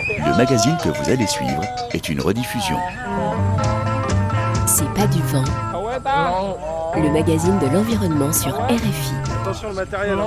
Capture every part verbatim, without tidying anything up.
Le magazine que vous allez suivre est une rediffusion. C'est pas du vent. Le magazine de l'environnement sur R F I. Attention le matériel.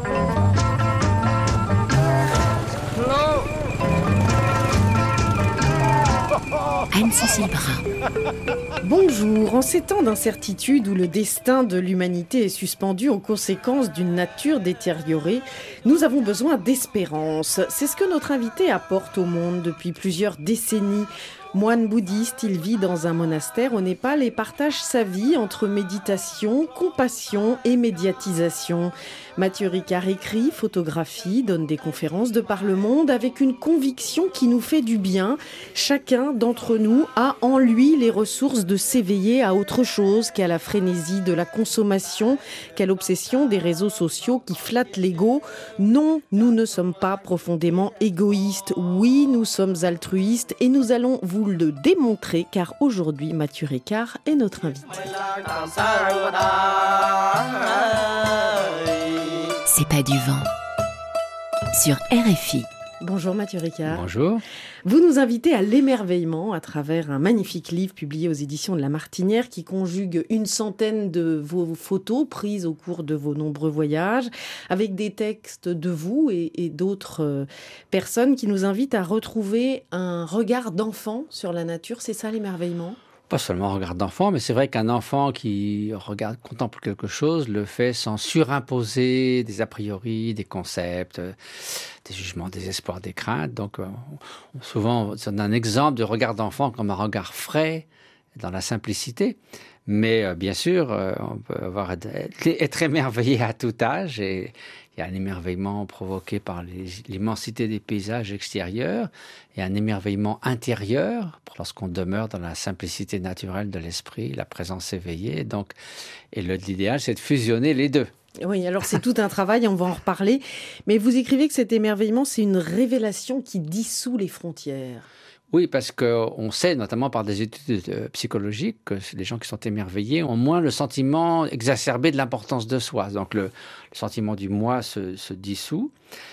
Anne-Cécile Brun. Bonjour, en ces temps d'incertitude où le destin de l'humanité est suspendu aux conséquences d'une nature détériorée, nous avons besoin d'espérance. C'est ce que notre invité apporte au monde depuis plusieurs décennies. Moine bouddhiste, il vit dans un monastère au Népal et partage sa vie entre méditation, compassion et médiatisation. Mathieu Ricard écrit, photographie, donne des conférences de par le monde avec une conviction qui nous fait du bien. Chacun d'entre nous a en lui les ressources de s'éveiller à autre chose qu'à la frénésie de la consommation, qu'à l'obsession des réseaux sociaux qui flattent l'ego. Non, nous ne sommes pas profondément égoïstes. Oui, nous sommes altruistes et nous allons vous le démontrer car aujourd'hui Mathieu Ricard est notre invité. C'est pas du vent. Sur R F I. Bonjour Mathieu Ricard. Bonjour. Vous nous invitez à l'émerveillement à travers un magnifique livre publié aux éditions de La Martinière qui conjugue une centaine de vos photos prises au cours de vos nombreux voyages avec des textes de vous et, et d'autres euh, personnes qui nous invitent à retrouver un regard d'enfant sur la nature. C'est ça l'émerveillement ? Pas seulement un regard d'enfant, mais c'est vrai qu'un enfant qui regarde, contemple quelque chose, le fait sans surimposer des a priori, des concepts, des jugements, des espoirs, des craintes. Donc, souvent, c'est un exemple de regard d'enfant comme un regard frais, dans la simplicité. Mais bien sûr, on peut avoir, être émerveillé à tout âge et il y a un émerveillement provoqué par les, l'immensité des paysages extérieurs et un émerveillement intérieur lorsqu'on demeure dans la simplicité naturelle de l'esprit, la présence éveillée. Donc, et le, l'idéal, c'est de fusionner les deux. Oui, alors c'est tout un travail, on va en reparler. Mais vous écrivez que cet émerveillement, c'est une révélation qui dissout les frontières. Oui, parce qu'on sait, notamment par des études psychologiques, que les gens qui sont émerveillés ont moins le sentiment exacerbé de l'importance de soi. Donc le, le sentiment du moi se, se dissout.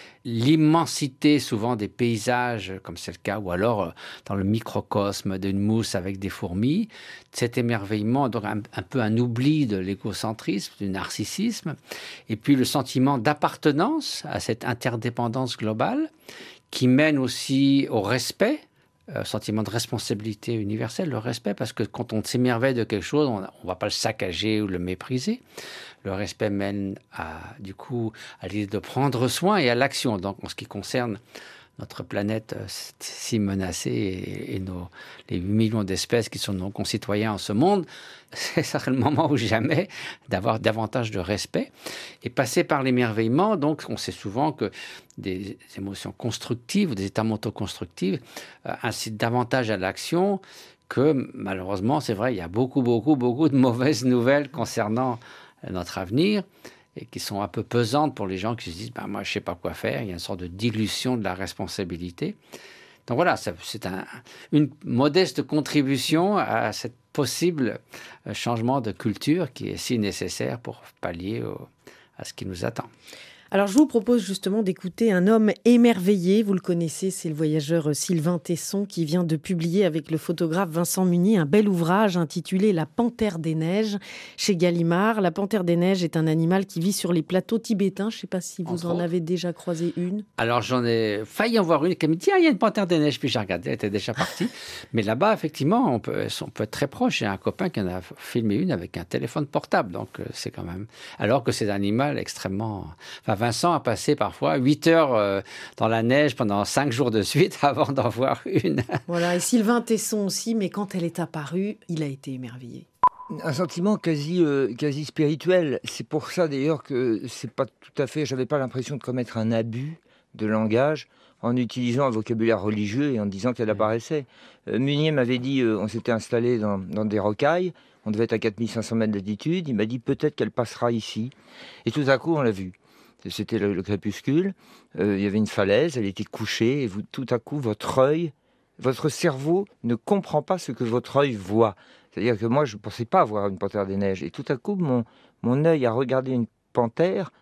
L'immensité souvent des paysages, comme c'est le cas, ou alors dans le microcosme d'une mousse avec des fourmis, cet émerveillement, donc un, un peu un oubli de l'égocentrisme, du narcissisme, et puis le sentiment d'appartenance à cette interdépendance globale qui mène aussi au respect, Euh, sentiment de responsabilité universelle, le respect, parce que quand on s'émerveille de quelque chose, on ne va pas le saccager ou le mépriser. Le respect mène à, du coup, à l'idée de prendre soin et à l'action. Donc, en ce qui concerne notre planète euh, si menacée et, et nos, les huit millions d'espèces qui sont nos concitoyens en ce monde, c'est ça le moment ou jamais d'avoir davantage de respect. Et passer par l'émerveillement, donc on sait souvent que des émotions constructives, des états mentaux constructifs euh, incitent davantage à l'action que malheureusement, c'est vrai, il y a beaucoup, beaucoup, beaucoup de mauvaises nouvelles concernant euh, notre avenir et qui sont un peu pesantes pour les gens qui se disent ben, « moi, je ne sais pas quoi faire ». Il y a une sorte de dilution de la responsabilité. Donc voilà, ça, c'est un, une modeste contribution à cette possible changement de culture qui est si nécessaire pour pallier au, à ce qui nous attend. Alors, je vous propose justement d'écouter un homme émerveillé. Vous le connaissez, c'est le voyageur Sylvain Tesson qui vient de publier avec le photographe Vincent Munier un bel ouvrage intitulé « La panthère des neiges » chez Gallimard. La panthère des neiges est un animal qui vit sur les plateaux tibétains. Je ne sais pas si vous en avez déjà croisé une. Alors, j'en ai failli en voir une qui me dit « Ah, il y a une panthère des neiges ». Puis j'ai regardé, elle était déjà partie. Mais là-bas, effectivement, on peut, on peut être très proche. J'ai un copain qui en a filmé une avec un téléphone portable. Donc, c'est quand même... Alors que c'est un animal extrêmement... Enfin, Vincent a passé parfois huit heures euh, dans la neige pendant cinq jours de suite avant d'en voir une. Voilà, et Sylvain Tesson aussi, mais quand elle est apparue, il a été émerveillé. Un sentiment quasi, euh, quasi spirituel. C'est pour ça d'ailleurs que c'est pas tout à fait... J'avais pas l'impression de commettre un abus de langage en utilisant un vocabulaire religieux et en disant qu'elle apparaissait. Euh, Munier m'avait dit, euh, on s'était installé dans, dans des rocailles, on devait être à quatre mille cinq cents mètres d'altitude, il m'a dit peut-être qu'elle passera ici. Et tout à coup, on l'a vue. C'était le, le crépuscule, euh, il y avait une falaise, elle était couchée, et vous, tout à coup, votre œil, votre cerveau ne comprend pas ce que votre œil voit. C'est-à-dire que moi, je ne pensais pas voir une panthère des neiges. Et tout à coup, mon, mon œil a regardé une panthère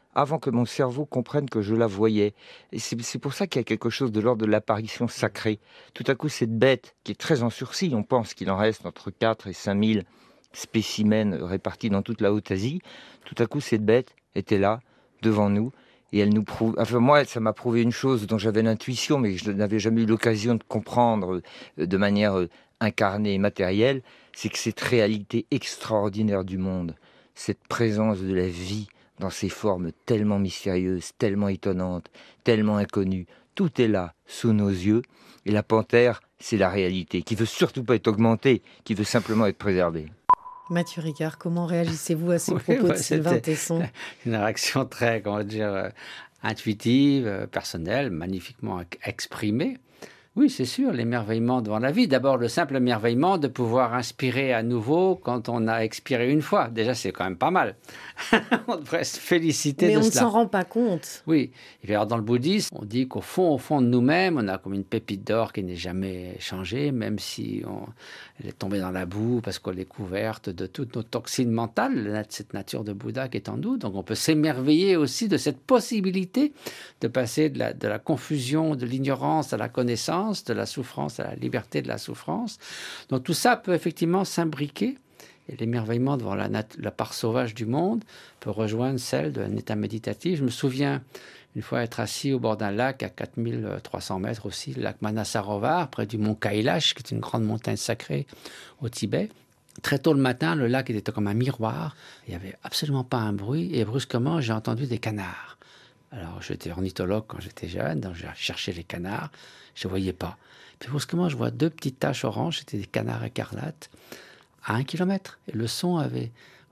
avant que mon cerveau comprenne que je la voyais. Et c'est, c'est pour ça qu'il y a quelque chose de l'ordre de l'apparition sacrée. Tout à coup, cette bête, qui est très en sursis, on pense qu'il en reste entre quatre et cinq mille spécimens répartis dans toute la Haute-Asie, tout à coup, cette bête était là, devant nous, et elle nous prouve... Enfin, moi, ça m'a prouvé une chose dont j'avais l'intuition, mais que je n'avais jamais eu l'occasion de comprendre euh, de manière euh, incarnée et matérielle, c'est que cette réalité extraordinaire du monde, cette présence de la vie dans ces formes tellement mystérieuses, tellement étonnantes, tellement inconnues, tout est là, sous nos yeux, et la panthère, c'est la réalité, qui veut surtout pas être augmentée, qui veut simplement être préservée. Mathieu Ricard, comment réagissez-vous à ces Oui, propos bah, de Sylvain c'était Tesson? une réaction très, comment dire, euh, intuitive, euh, personnelle, magnifiquement ex- exprimée. Oui, c'est sûr, l'émerveillement devant la vie. D'abord, le simple émerveillement de pouvoir inspirer à nouveau quand on a expiré une fois. Déjà, c'est quand même pas mal. On devrait se féliciter Mais de on ne cela. s'en rend pas compte. Oui. Et puis alors, dans le bouddhisme, on dit qu'au fond, au fond de nous-mêmes, on a comme une pépite d'or qui n'est jamais changée, même si on, elle est tombée dans la boue parce qu'on est couverte de toutes nos toxines mentales, cette nature de Bouddha qui est en nous. Donc, on peut s'émerveiller aussi de cette possibilité de passer de la, de la confusion, de l'ignorance à la connaissance, de la souffrance à la liberté de la souffrance. Donc, tout ça peut effectivement s'imbriquer. Et l'émerveillement devant la, nat- la part sauvage du monde peut rejoindre celle d'un état méditatif. Je me souviens une fois être assis au bord d'un lac à quatre mille trois cents mètres aussi, le lac Manasarovar, près du mont Kailash, qui est une grande montagne sacrée au Tibet. Très tôt le matin, le lac était comme un miroir. Il n'y avait absolument pas un bruit. Et brusquement, j'ai entendu des canards. Alors, j'étais ornithologue quand j'étais jeune, donc j'ai cherché les canards. Je ne voyais pas. Puis brusquement, je vois deux petites taches oranges. C'était des canards écarlates à un kilomètre. Et le son avait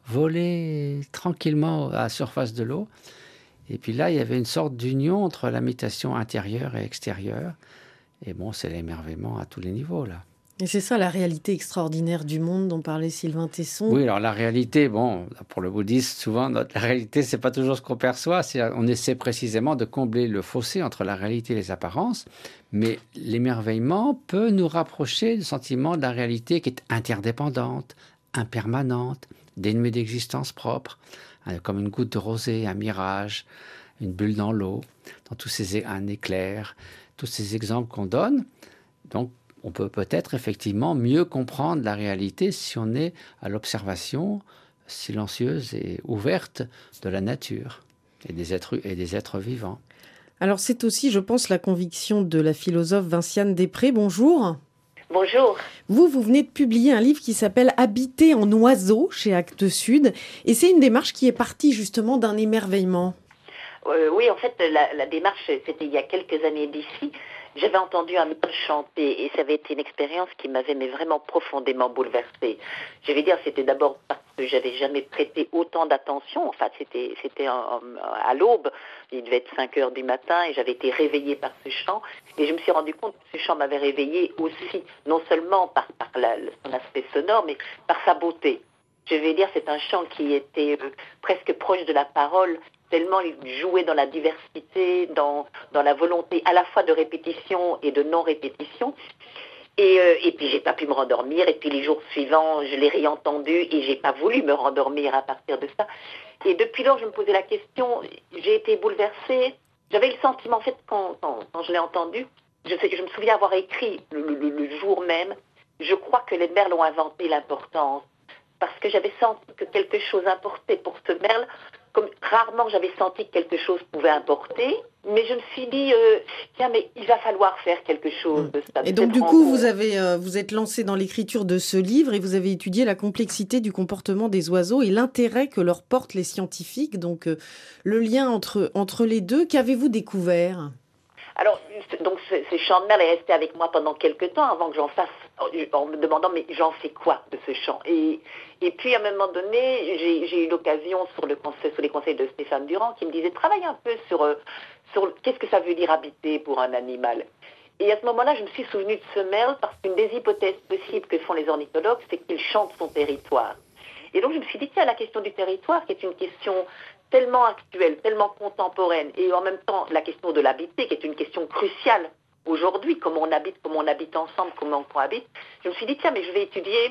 volé tranquillement à la surface de l'eau. Et puis là, il y avait une sorte d'union entre la méditation intérieure et extérieure. Et bon, c'est l'émerveillement à tous les niveaux, là. Et c'est ça la réalité extraordinaire du monde dont parlait Sylvain Tesson. Oui, alors la réalité, bon, pour le bouddhisme, souvent, notre, la réalité, c'est pas toujours ce qu'on perçoit. C'est, on essaie précisément de combler le fossé entre la réalité et les apparences. Mais l'émerveillement peut nous rapprocher du sentiment de la réalité qui est interdépendante, impermanente, dénuée d'existence propre, hein, comme une goutte de rosée, un mirage, une bulle dans l'eau, dans tous ces, un éclair, tous ces exemples qu'on donne. Donc, on peut peut-être effectivement mieux comprendre la réalité si on est à l'observation silencieuse et ouverte de la nature et des êtres, et des êtres vivants. Alors c'est aussi, je pense, la conviction de la philosophe Vinciane Després. Bonjour. Bonjour. Vous, vous venez de publier un livre qui s'appelle « Habiter en oiseau » chez Actes Sud. Et c'est une démarche qui est partie justement d'un émerveillement. Euh, oui, en fait, la, la démarche, c'était il y a quelques années d'ici. J'avais entendu un merle chanter et ça avait été une expérience qui m'avait mais vraiment profondément bouleversée. Je vais dire, c'était d'abord parce que j'avais jamais prêté autant d'attention. Enfin, c'était, c'était en, en, à l'aube, il devait être cinq heures du matin et j'avais été réveillée par ce chant. Et je me suis rendu compte que ce chant m'avait réveillée aussi, non seulement par, par la, son aspect sonore, mais par sa beauté. Je vais dire, c'est un chant qui était euh, presque proche de la parole, tellement il jouait dans la diversité, dans, dans la volonté à la fois de répétition et de non-répétition. Et, euh, et puis j'ai pas pu me rendormir, et puis les jours suivants, je l'ai réentendu, et j'ai pas voulu me rendormir à partir de ça. Et depuis lors, je me posais la question, j'ai été bouleversée. J'avais le sentiment, en fait, quand, quand, quand je l'ai entendu, je, sais, je me souviens avoir écrit le, le, le jour même, je crois que les merles ont inventé l'importance, parce que j'avais senti que quelque chose importait pour ce merle, comme rarement j'avais senti que quelque chose pouvait importer, mais je me suis dit, euh, tiens, mais il va falloir faire quelque chose de ça. Et donc du coup, vous avez, euh, vous êtes lancé dans l'écriture de ce livre et vous avez étudié la complexité du comportement des oiseaux et l'intérêt que leur portent les scientifiques, donc euh, le lien entre, entre les deux. Qu'avez-vous découvert ? Alors, donc ce, ce chant de merle est resté avec moi pendant quelques temps avant que j'en fasse, en me demandant, mais j'en fais quoi de ce chant ? Et, et puis, à un moment donné, j'ai, j'ai eu l'occasion, sur, le conseil, sur les conseils de Stéphane Durand, qui me disait, travaille un peu sur, sur qu'est-ce que ça veut dire habiter pour un animal. Et à ce moment-là, je me suis souvenue de ce merle, parce qu'une des hypothèses possibles que font les ornithologues, c'est qu'il chante son territoire. Et donc, je me suis dit, tiens, la question du territoire, qui est une question tellement actuelle, tellement contemporaine, et en même temps la question de l'habiter, qui est une question cruciale aujourd'hui, comment on habite, comment on habite ensemble, comment on cohabite, je me suis dit, tiens, mais je vais étudier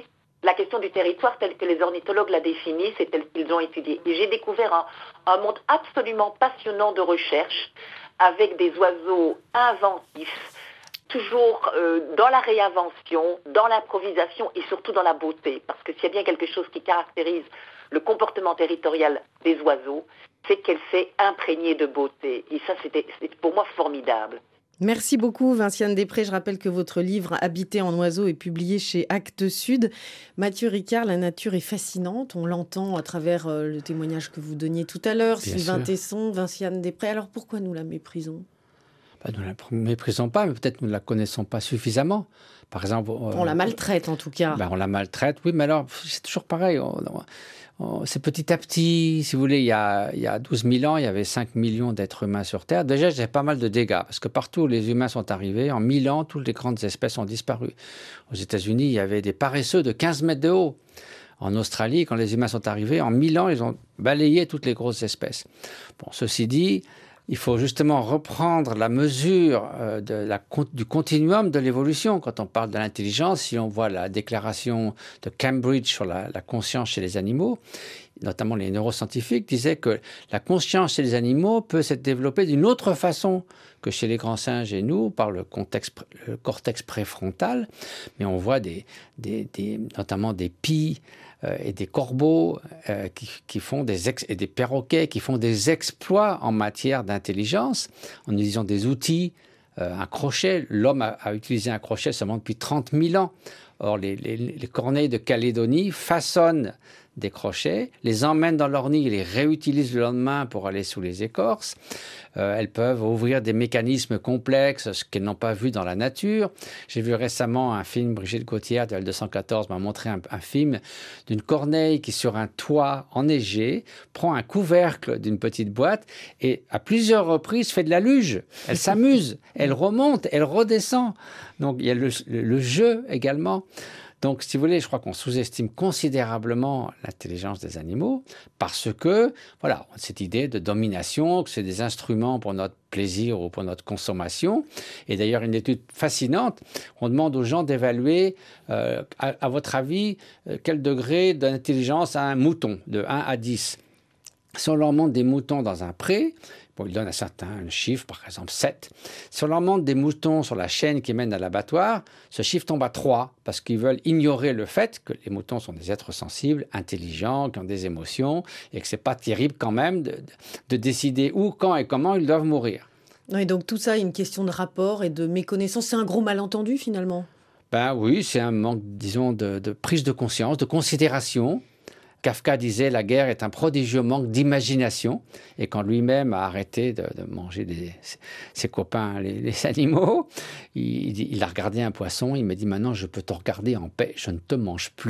la question du territoire telle que les ornithologues la définissent et telle qu'ils ont étudiée. Et j'ai découvert un, un monde absolument passionnant de recherche avec des oiseaux inventifs, toujours euh, dans la réinvention, dans l'improvisation et surtout dans la beauté. Parce que s'il y a bien quelque chose qui caractérise le comportement territorial des oiseaux, c'est qu'elle s'est imprégnée de beauté. Et ça, c'était, c'était pour moi formidable. Merci beaucoup Vinciane Després. Je rappelle que votre livre « Habiter en oiseau » est publié chez Actes Sud. Mathieu Ricard, la nature est fascinante. On l'entend à travers euh, le témoignage que vous donniez tout à l'heure. Bien Sylvain sûr. Tesson, Vinciane Després. Alors pourquoi nous la méprisons ? Bah, nous ne la méprisons pas, mais peut-être nous ne la connaissons pas suffisamment. Par exemple, euh, On la maltraite en tout cas. bah, on la maltraite, oui, mais alors c'est toujours pareil. On, on, on, c'est petit à petit. Si vous voulez, il y a, il y a douze mille ans, il y avait cinq millions d'êtres humains sur Terre. Déjà, j'ai pas mal de dégâts, parce que partout où les humains sont arrivés, en mille ans, toutes les grandes espèces ont disparu. Aux États-Unis, il y avait des paresseux de quinze mètres de haut. En Australie, quand les humains sont arrivés, en mille ans, ils ont balayé toutes les grosses espèces. Bon, ceci dit, il faut justement reprendre la mesure euh, de la, du continuum de l'évolution. Quand on parle de l'intelligence, si on voit la déclaration de Cambridge sur la, la conscience chez les animaux, notamment les neuroscientifiques disaient que la conscience chez les animaux peut s'être développée d'une autre façon que chez les grands singes et nous, par le, contexte, le cortex préfrontal. Mais on voit des, des, des, notamment des pies euh, et des corbeaux euh, qui, qui font des ex, et des perroquets qui font des exploits en matière d'intelligence en utilisant des outils, euh, un crochet. L'homme a, a utilisé un crochet seulement depuis trente mille ans. Or, les, les, les corneilles de Calédonie façonnent des crochets, les emmènent dans leur nid et les réutilisent le lendemain pour aller sous les écorces. Euh, elles peuvent ouvrir des mécanismes complexes, ce qu'elles n'ont pas vu dans la nature. J'ai vu récemment un film, Brigitte Gauthier de L deux cent quatorze m'a montré un, un film d'une corneille qui, sur un toit enneigé, prend un couvercle d'une petite boîte et à plusieurs reprises fait de la luge. Elle s'amuse, elle remonte, elle redescend. Donc il y a le, le, le jeu également. Donc, si vous voulez, je crois qu'on sous-estime considérablement l'intelligence des animaux parce que, voilà, cette idée de domination, que c'est des instruments pour notre plaisir ou pour notre consommation. Et d'ailleurs, une étude fascinante, on demande aux gens d'évaluer, euh, à, à votre avis, euh, quel degré d'intelligence a un mouton, de un à dix. Si on leur montre des moutons dans un pré, bon, ils donnent un certain chiffre, par exemple sept. Si on leur montre des moutons sur la chaîne qui mène à l'abattoir, ce chiffre tombe à trois, parce qu'ils veulent ignorer le fait que les moutons sont des êtres sensibles, intelligents, qui ont des émotions, et que ce n'est pas terrible quand même de, de, de décider où, quand et comment ils doivent mourir. Et donc tout ça est une question de rapport et de méconnaissance. C'est un gros malentendu finalement. Ben oui, c'est un manque, disons, de, de prise de conscience, de considération. Kafka disait « La guerre est un prodigieux manque d'imagination » et quand lui-même a arrêté de, de manger des, ses copains, les, les animaux, il, il a regardé un poisson, il m'a dit « Maintenant, je peux te regarder en paix, je ne te mange plus. »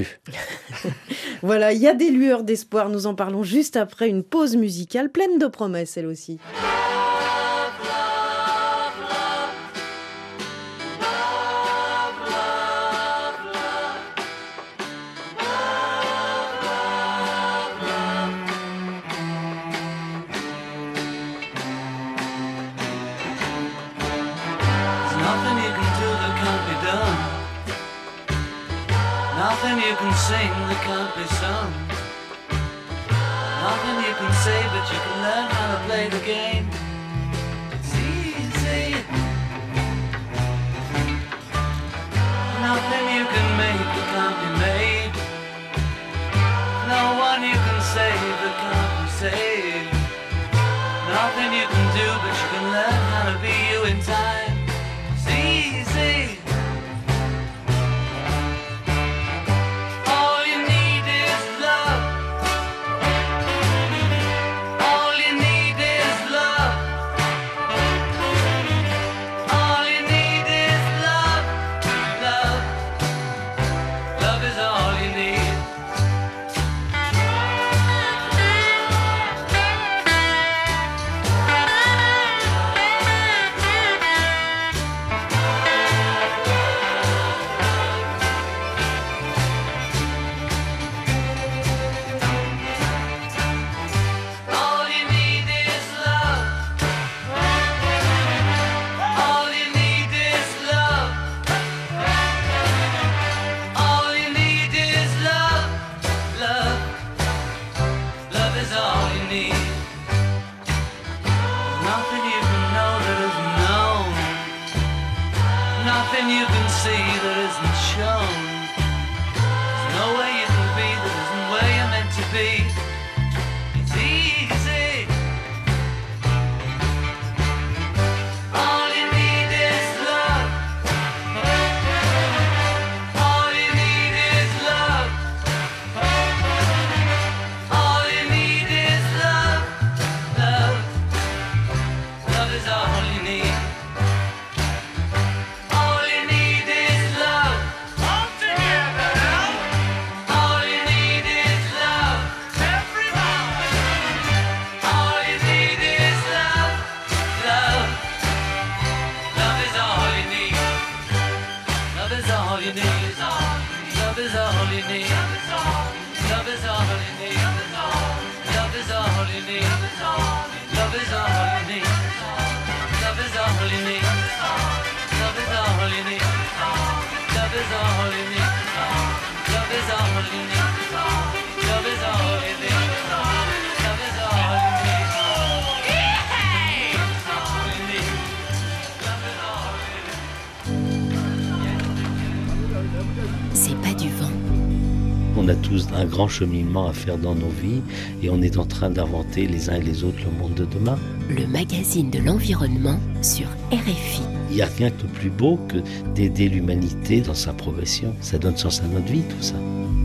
Voilà, il y a des lueurs d'espoir. Nous en parlons juste après une pause musicale pleine de promesses, elle aussi. Nothing you can sing that can't be sung. Nothing you can say, but you can learn how to play the game. It's easy. Nothing you can make that can't be made. No one you can save that can't be saved. Nothing you can do, but you can learn how to be you in time. It's easy. Nothing you can know that isn't known. Nothing you can see that isn't shown. There's no way you can be that isn't where you're meant to be. It's easy. All you need is love. All you need is love. All you need is love. Love. Love is all you need. All you need is love. All together. All you need is love. Everybody. All you need is love. Love. Love is all you need. Love is all you need. Love is all you need. Love is all you need. Love is all you need. Love is all you need. Love is all you need. Love is all you need. Love is all you need. Love is all you need. Love is all you need. Love is all you need. C'est pas du vent. On a tous un grand cheminement à faire dans nos vies et on est en train d'inventer les uns et les autres le monde de demain. Le magazine de l'environnement sur R F I. Il n'y a rien de plus beau que d'aider l'humanité dans sa progression. Ça donne sens à notre vie, tout ça.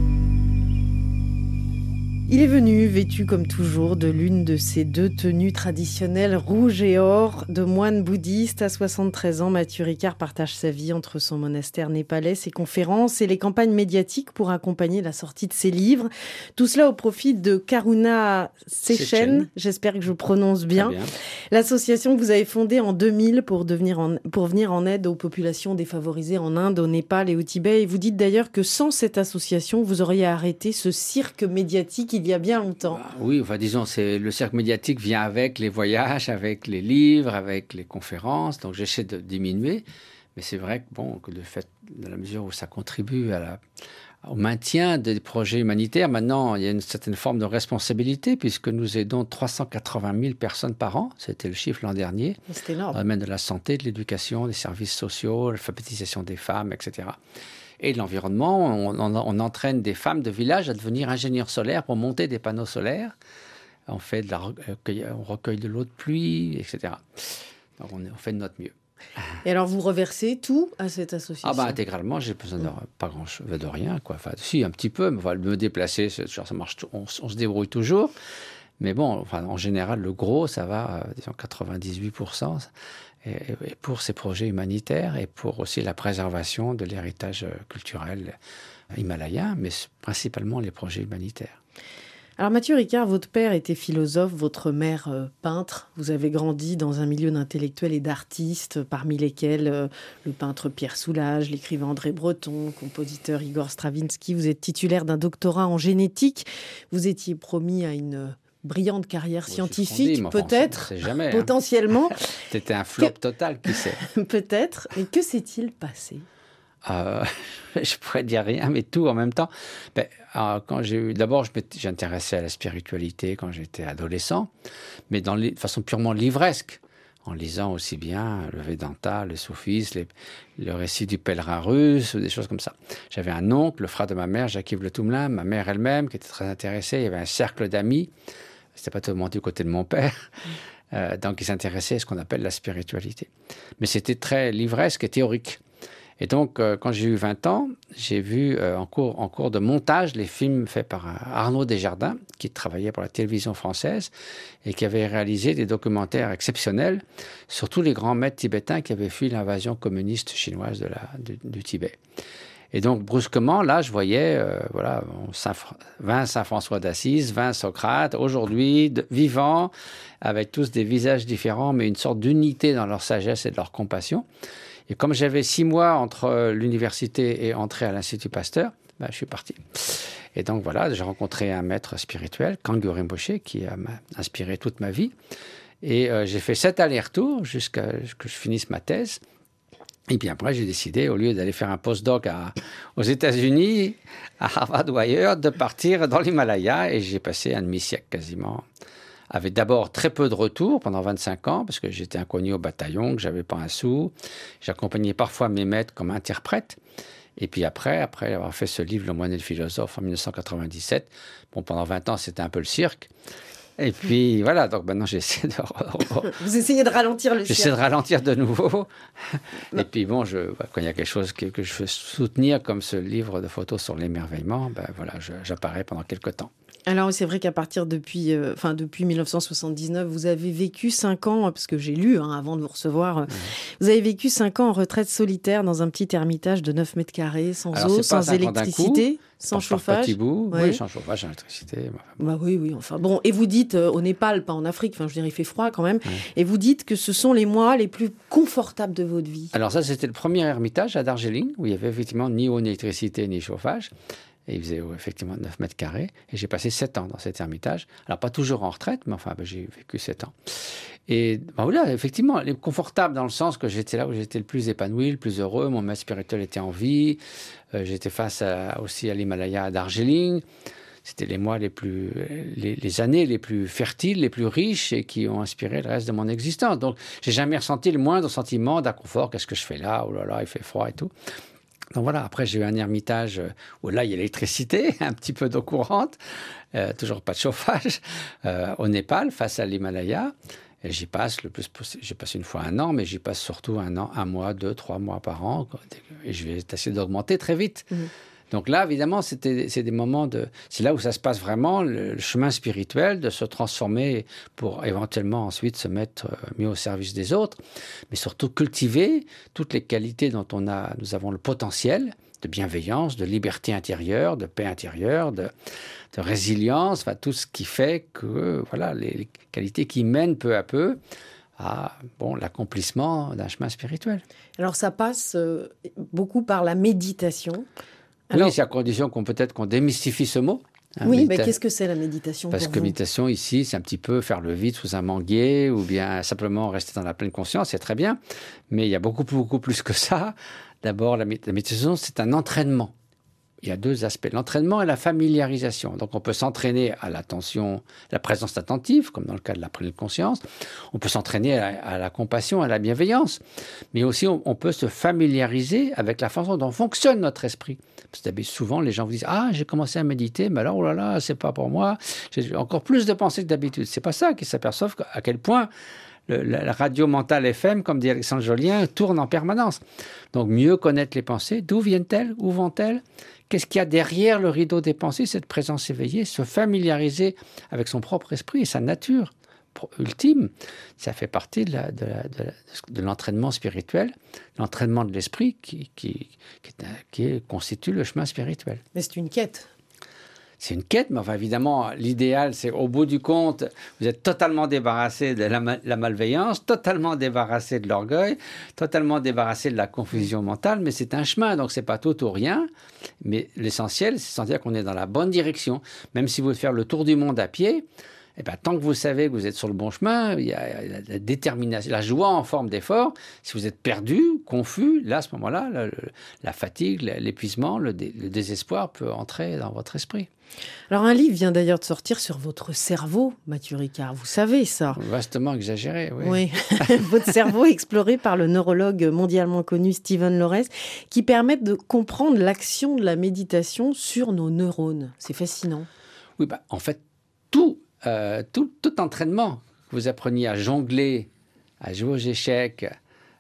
Il est venu, vêtu comme toujours, de l'une de ces deux tenues traditionnelles rouge et or de moine bouddhiste. À soixante-treize ans, Mathieu Ricard partage sa vie entre son monastère népalais, ses conférences et les campagnes médiatiques pour accompagner la sortie de ses livres. Tout cela au profit de Karuna Sechen, j'espère que je prononce bien. bien. L'association que vous avez fondée en deux mille pour, devenir en, pour venir en aide aux populations défavorisées en Inde, au Népal et au Tibet. Et vous dites d'ailleurs que sans cette association, vous auriez arrêté ce cirque médiatique il y a bien longtemps. Bah, oui, enfin disons, c'est, le cercle médiatique vient avec les voyages, avec les livres, avec les conférences, donc j'essaie de diminuer, mais c'est vrai que, bon, que le fait, dans la mesure où ça contribue à la, au maintien des projets humanitaires, maintenant il y a une certaine forme de responsabilité puisque nous aidons trois cent quatre-vingt mille personnes par an, c'était le chiffre l'an dernier, c'est énorme. Dans le domaine de la santé, de l'éducation, des services sociaux, l'alphabétisation des femmes, et cetera. Et de l'environnement, on, on, on entraîne des femmes de village à devenir ingénieurs solaires pour monter des panneaux solaires. On, fait de la, on recueille de l'eau de pluie, et cetera. Donc on, on fait de notre mieux. Et alors vous reversez tout à cette association ? Ah bah intégralement, j'ai besoin de pas grand chose, de rien quoi. Enfin si un petit peu, mais enfin, me déplacer, ça marche, on, on se débrouille toujours. Mais bon, enfin en général le gros ça va, euh, disons quatre-vingt-dix-huit pour cent. Et pour ces projets humanitaires et pour aussi la préservation de l'héritage culturel himalayen, mais principalement les projets humanitaires. Alors Mathieu Ricard, votre père était philosophe, votre mère euh, peintre. Vous avez grandi dans un milieu d'intellectuels et d'artistes, parmi lesquels euh, le peintre Pierre Soulages, l'écrivain André Breton, le compositeur Igor Stravinsky. Vous êtes titulaire d'un doctorat en génétique. Vous étiez promis à une brillante carrière oui, scientifique, fondé, peut-être, jamais, potentiellement. Hein. C'était un flop que... total, qui sait. Peut-être. Et que s'est-il passé ? euh, Je pourrais dire rien, mais tout en même temps. Ben, euh, quand j'ai eu, d'abord, je m'intéressais à la spiritualité quand j'étais adolescent, mais dans les, de façon purement livresque, en lisant aussi bien le Vedanta, le soufisme, les, le récit du pèlerin russe, des choses comme ça. J'avais un oncle, le frère de ma mère, Jacques-Yves Le Toumelin, ma mère elle-même, qui était très intéressée. Il y avait un cercle d'amis. C'était pas tellement du côté de mon père. Euh, donc, ils s'intéressaient à ce qu'on appelle la spiritualité. Mais c'était très livresque et théorique. Et donc, euh, quand j'ai eu vingt ans, j'ai vu euh, en, cours, en cours de montage les films faits par euh, Arnaud Desjardins, qui travaillait pour la télévision française et qui avait réalisé des documentaires exceptionnels sur tous les grands maîtres tibétains qui avaient fui l'invasion communiste chinoise de la, du, du Tibet. Et donc, brusquement, là, je voyais euh, voilà, Saint, vingt Saint-François d'Assise, vingt Socrate, aujourd'hui, de, vivants, avec tous des visages différents, mais une sorte d'unité dans leur sagesse et de leur compassion. Et comme j'avais six mois entre l'université et entrée à l'Institut Pasteur, ben, je suis parti. Et donc, voilà, j'ai rencontré un maître spirituel, Kangyo Rinpoché, qui a inspiré toute ma vie. Et euh, j'ai fait sept allers-retours jusqu'à ce que je finisse ma thèse. Et puis après, j'ai décidé, au lieu d'aller faire un postdoc à, aux États-Unis, à Harvard ou ailleurs, de partir dans l'Himalaya. Et j'ai passé un demi-siècle quasiment avait d'abord très peu de retours pendant vingt-cinq ans, parce que j'étais inconnu au bataillon, que j'avais pas un sou. J'accompagnais parfois mes maîtres comme interprète. Et puis après, après avoir fait ce livre, Le moine et le philosophe, en mille neuf cent quatre-vingt-dix-sept, bon, pendant vingt ans, c'était un peu le cirque. Et puis voilà, donc maintenant j'essaie de... Vous essayez de ralentir le J'essaie cirque. de ralentir de nouveau. Et puis bon, je, quand il y a quelque chose que, que je veux soutenir, comme ce livre de photos sur l'émerveillement, ben voilà, je- j'apparais pendant quelques temps. Alors c'est vrai qu'à partir depuis, euh, enfin depuis mille neuf cent soixante-dix-neuf, vous avez vécu cinq ans, parce que j'ai lu hein, avant de vous recevoir, euh, vous avez vécu cinq ans en retraite solitaire dans un petit ermitage de neuf mètres carrés, sans Alors, eau, c'est pas sans cinq ans d'un électricité, coup, sans Par- par chauffage. petits bouts, Ouais. oui, sans chauffage, sans électricité. Bah oui, oui, enfin bon. Et vous dites, euh, au Népal, pas en Afrique, enfin je veux dire, il fait froid quand même, Ouais. et vous dites que ce sont les mois les plus confortables de votre vie. Alors ça, c'était le premier ermitage à Darjeeling, où il y avait effectivement ni eau, ni électricité, ni chauffage. Et il faisait euh, effectivement neuf mètres carrés. Et j'ai passé sept ans dans cet ermitage. Alors pas toujours en retraite, mais enfin, ben, j'ai vécu sept ans. Et ben voilà, effectivement, les- confortable dans le sens que j'étais là où j'étais le plus épanoui, le plus heureux. Mon maître spirituel était en vie. Euh, j'étais face à- aussi à l'Himalaya, à Darjeeling. C'était les mois les plus, les, les années les plus fertiles, les plus riches et qui ont inspiré le reste de mon existence. Donc, j'ai jamais ressenti le moindre sentiment d'inconfort. Qu'est-ce que je fais là? Oh là là, il fait froid et tout. Donc voilà, après j'ai eu un ermitage où là il y a l'électricité, un petit peu d'eau courante, euh, toujours pas de chauffage, euh, au Népal, face à l'Himalaya. Et j'y passe le plus possible. J'ai passé une fois un an, mais j'y passe surtout un an, un mois, deux, trois mois par an. Et je vais essayer d'augmenter très vite. Mmh. Donc là, évidemment, c'était, c'est des moments de... C'est là où ça se passe vraiment, le, le chemin spirituel, de se transformer pour éventuellement ensuite se mettre euh, mieux au service des autres, mais surtout cultiver toutes les qualités dont on a, nous avons le potentiel de bienveillance, de liberté intérieure, de paix intérieure, de, de résilience, enfin tout ce qui fait que, voilà, les, les qualités qui mènent peu à peu à bon, l'accomplissement d'un chemin spirituel. Alors ça passe euh, beaucoup par la méditation. Alors, Oui, c'est à condition qu'on peut-être qu'on démystifie ce mot. hein, oui, médita- mais qu'est-ce que c'est la méditation Parce pour que vous méditation, ici, c'est un petit peu faire le vide sous un manguier ou bien simplement rester dans la pleine conscience, c'est très bien. Mais il y a beaucoup, beaucoup plus que ça. D'abord, la, mé- la méditation, c'est un entraînement. Il y a deux aspects, l'entraînement et la familiarisation. Donc, on peut s'entraîner à l'attention, la présence attentive, comme dans le cas de la pleine conscience. On peut s'entraîner à, à la compassion, à la bienveillance. Mais aussi, on, on peut se familiariser avec la façon dont fonctionne notre esprit. Parce que souvent, les gens vous disent « Ah, j'ai commencé à méditer, mais alors, oh là là, c'est pas pour moi. J'ai encore plus de pensées que d'habitude. » C'est pas ça, qu'ils s'aperçoivent à quel point le, la, la radio mentale F M, comme dit Alexandre Jolien, tourne en permanence. Donc, mieux connaître les pensées. D'où viennent-elles? Où vont-elles? Qu'est-ce qu'il y a derrière le rideau des pensées? Cette présence éveillée, se familiariser avec son propre esprit et sa nature pro- ultime. Ça fait partie de, la, de, la, de, la, de l'entraînement spirituel, l'entraînement de l'esprit qui, qui, qui, est un- qui est- constitue le chemin spirituel. Mais c'est une quête. C'est une quête, mais enfin, évidemment, l'idéal, c'est au bout du compte, vous êtes totalement débarrassé de la, ma- la malveillance, totalement débarrassé de l'orgueil, totalement débarrassé de la confusion mentale, mais c'est un chemin, donc c'est pas tout ou rien. Mais l'essentiel, c'est sentir qu'on est dans la bonne direction. Même si vous voulez faire le tour du monde à pied, eh ben, tant que vous savez que vous êtes sur le bon chemin, il y a la, la détermination, la joie en forme d'effort. Si vous êtes perdu, confus, là, à ce moment-là, la, la fatigue, l'épuisement, le, dé- le désespoir peut entrer dans votre esprit. Alors un livre vient d'ailleurs de sortir sur votre cerveau, Mathieu Ricard. Vous savez ça? Vastement exagéré, oui. Oui, votre cerveau exploré par le neurologue mondialement connu Stephen Lorenz, qui permet de comprendre l'action de la méditation sur nos neurones. C'est fascinant. Oui, bah, en fait, tout, euh, tout, tout entraînement, que vous appreniez à jongler, à jouer aux échecs,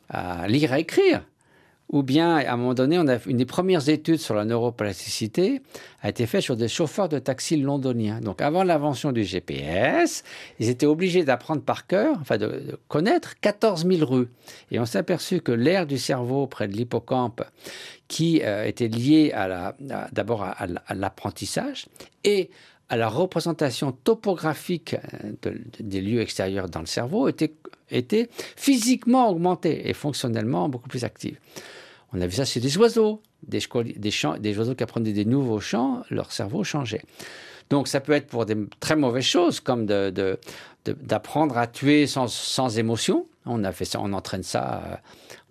à lire, à écrire, ou bien, à un moment donné, on a une des premières études sur la neuroplasticité a été faite sur des chauffeurs de taxi londoniens. Donc, avant l'invention du G P S, ils étaient obligés d'apprendre par cœur, enfin de, de connaître quatorze mille rues. Et on s'est aperçu que l'aire du cerveau près de l'hippocampe, qui euh, était liée à la, à, d'abord à, à l'apprentissage et à la représentation topographique de, de, des lieux extérieurs dans le cerveau, était, était physiquement augmentée et fonctionnellement beaucoup plus active. On a vu ça chez des oiseaux, des, des, chants, des oiseaux qui apprenaient des nouveaux chants, leur cerveau changeait. Donc ça peut être pour des très mauvaises choses, comme de, de, de, d'apprendre à tuer sans, sans émotion. On a fait ça, on entraîne ça,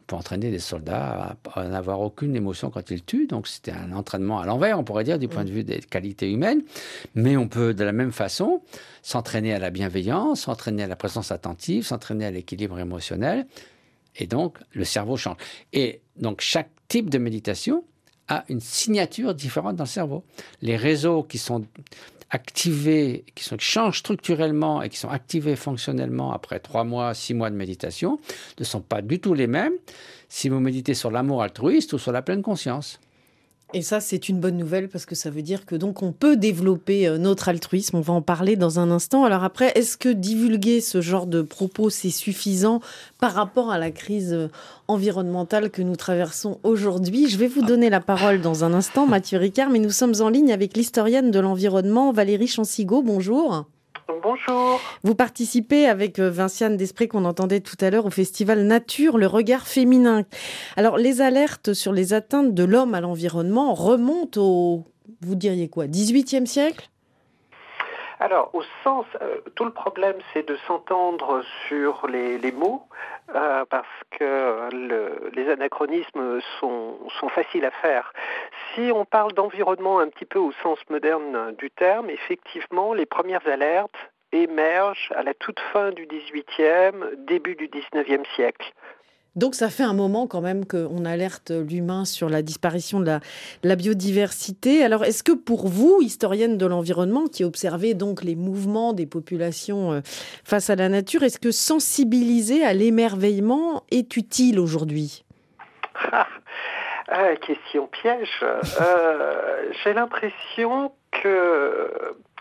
peut entraîner des soldats à, à n'avoir aucune émotion quand ils tuent. Donc c'était un entraînement à l'envers, on pourrait dire, du point de vue des qualités humaines. Mais on peut, de la même façon, s'entraîner à la bienveillance, s'entraîner à la présence attentive, s'entraîner à l'équilibre émotionnel. Et donc, le cerveau change. Et donc, chaque type de méditation a une signature différente dans le cerveau. Les réseaux qui sont activés, qui, sont, qui changent structurellement et qui sont activés fonctionnellement après trois mois, six mois de méditation, ne sont pas du tout les mêmes si vous méditez sur l'amour altruiste ou sur la pleine conscience. Et ça, c'est une bonne nouvelle parce que ça veut dire que donc on peut développer euh, notre altruisme. On va en parler dans un instant. Alors après, est-ce que divulguer ce genre de propos, c'est suffisant par rapport à la crise euh, environnementale que nous traversons aujourd'hui? Je vais vous donner la parole dans un instant, Mathieu Ricard, mais nous sommes en ligne avec l'historienne de l'environnement, Valérie Chansigaud. Bonjour. Bonjour. Vous participez avec Vinciane Desprez, qu'on entendait tout à l'heure, au festival Nature, le regard féminin. Alors, les alertes sur les atteintes de l'homme à l'environnement remontent au, vous diriez quoi, dix-huitième siècle ? Alors, au sens, euh, tout le problème, c'est de s'entendre sur les, les mots, euh, parce que le, les anachronismes sont, sont faciles à faire. Si on parle d'environnement un petit peu au sens moderne du terme, effectivement, les premières alertes émergent à la toute fin du dix-huitième, début du dix-neuvième siècle. Donc ça fait un moment quand même qu'on alerte l'humain sur la disparition de la, la biodiversité. Alors est-ce que pour vous, historienne de l'environnement, qui observez donc les mouvements des populations face à la nature, est-ce que sensibiliser à l'émerveillement est utile aujourd'hui ? ah, ah, question piège. Euh, j'ai l'impression que...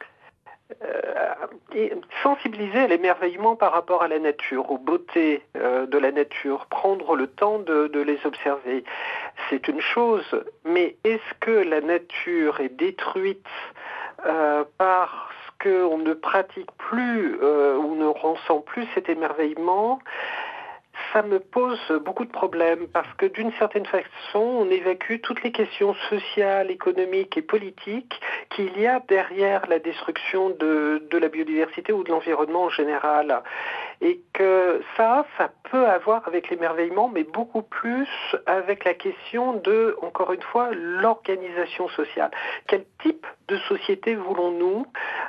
Euh, sensibiliser à l'émerveillement par rapport à la nature, aux beautés euh, de la nature, prendre le temps de, de les observer, c'est une chose, mais est-ce que la nature est détruite euh, parce qu'on ne pratique plus euh, ou ne ressent plus cet émerveillement ? Ça me pose beaucoup de problèmes parce que d'une certaine façon, on évacue toutes les questions sociales, économiques et politiques qu'il y a derrière la destruction de, de la biodiversité ou de l'environnement en général. Et que ça, ça peut avoir avec l'émerveillement, mais beaucoup plus avec la question de, encore une fois, l'organisation sociale. Quel type de société voulons-nous ?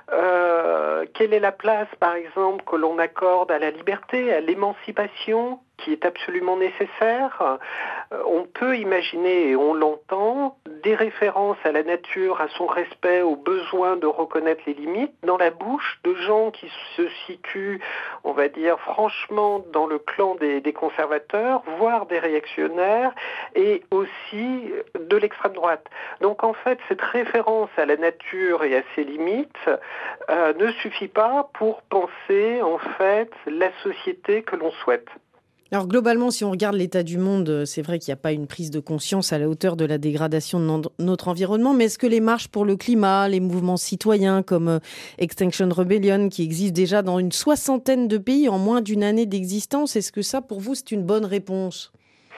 euh, Quelle est la place, par exemple, que l'on accorde à la liberté, à l'émancipation, qui est absolument nécessaire? On peut imaginer, et on l'entend, des références à la nature, à son respect, au besoin de reconnaître les limites, dans la bouche de gens qui se situent, on va dire, franchement dans le clan des, des conservateurs, voire des réactionnaires, et aussi de l'extrême droite. Donc en fait, cette référence à la nature et à ses limites euh, ne suffit pas pour penser, en fait, la société que l'on souhaite. Alors globalement, si on regarde l'état du monde, c'est vrai qu'il n'y a pas une prise de conscience à la hauteur de la dégradation de notre environnement, mais est-ce que les marches pour le climat, les mouvements citoyens comme Extinction Rebellion, qui existent déjà dans une soixantaine de pays en moins d'une année d'existence, est-ce que ça, pour vous, c'est une bonne réponse ?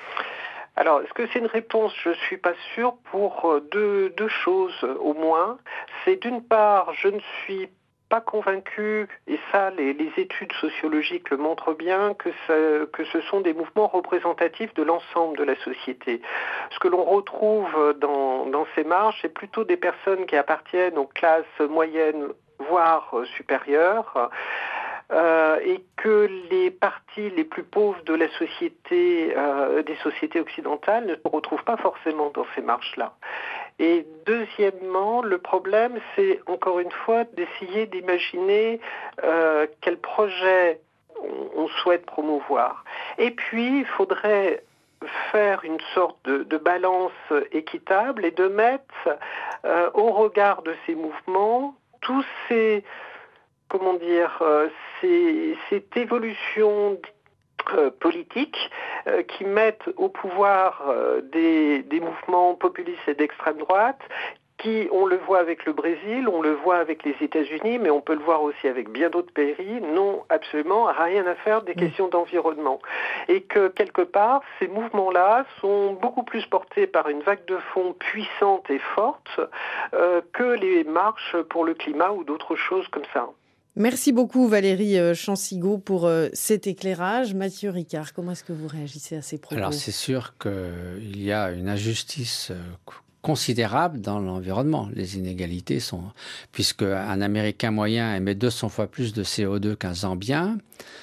Alors, est-ce que c'est une réponse ? Je ne suis pas sûre pour deux, deux choses au moins. C'est d'une part, je ne suis pas pas convaincu, et ça les, les études sociologiques le montrent bien, que, ça, que ce sont des mouvements représentatifs de l'ensemble de la société. Ce que l'on retrouve dans, dans ces marches, c'est plutôt des personnes qui appartiennent aux classes moyennes, voire supérieures, Euh, et que les parties les plus pauvres de la société, euh, des sociétés occidentales, ne se retrouvent pas forcément dans ces marches-là. Et deuxièmement, le problème, c'est encore une fois d'essayer d'imaginer euh, quel projet on, on souhaite promouvoir. Et puis, il faudrait faire une sorte de, de balance équitable et de mettre euh, au regard de ces mouvements tous ces... comment dire, euh, c'est, cette évolution euh, politique euh, qui mettent au pouvoir euh, des, des mouvements populistes et d'extrême droite, qui, on le voit avec le Brésil, on le voit avec les États-Unis, mais on peut le voir aussi avec bien d'autres pays, n'ont absolument rien à faire des questions d'environnement. Et que, quelque part, ces mouvements-là sont beaucoup plus portés par une vague de fond puissante et forte euh, que les marches pour le climat ou d'autres choses comme ça. Merci beaucoup Valérie euh, Chansigaud pour euh, cet éclairage. Mathieu Ricard, comment est-ce que vous réagissez à ces propos? Alors c'est sûr qu'il y a une injustice euh, considérable dans l'environnement. Les inégalités sont... Puisque un Américain moyen émet deux cents fois plus de C O deux qu'un Zambien,